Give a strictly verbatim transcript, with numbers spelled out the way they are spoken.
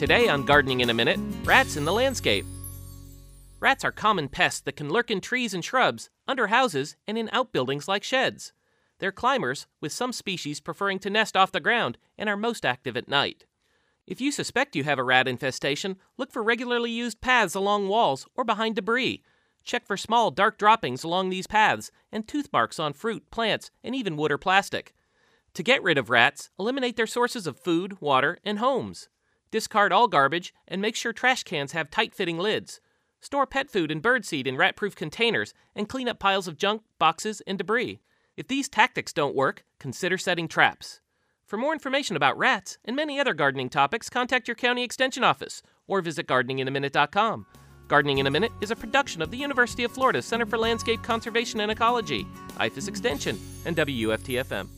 Today on Gardening in a Minute, rats in the landscape. Rats are common pests that can lurk in trees and shrubs, under houses, and in outbuildings like sheds. They're climbers, with some species preferring to nest off the ground and are most active at night. If you suspect you have a rat infestation, look for regularly used paths along walls or behind debris. Check for small, dark droppings along these paths and tooth marks on fruit, plants, and even wood or plastic. To get rid of rats, eliminate their sources of food, water, and homes. Discard all garbage and make sure trash cans have tight-fitting lids. Store pet food and birdseed in rat-proof containers and clean up piles of junk, boxes, and debris. If these tactics don't work, consider setting traps. For more information about rats and many other gardening topics, contact your county extension office or visit gardening in a minute dot com. Gardening in a Minute is a production of the University of Florida Center for Landscape Conservation and Ecology, I F A S Extension, and W U F T F M.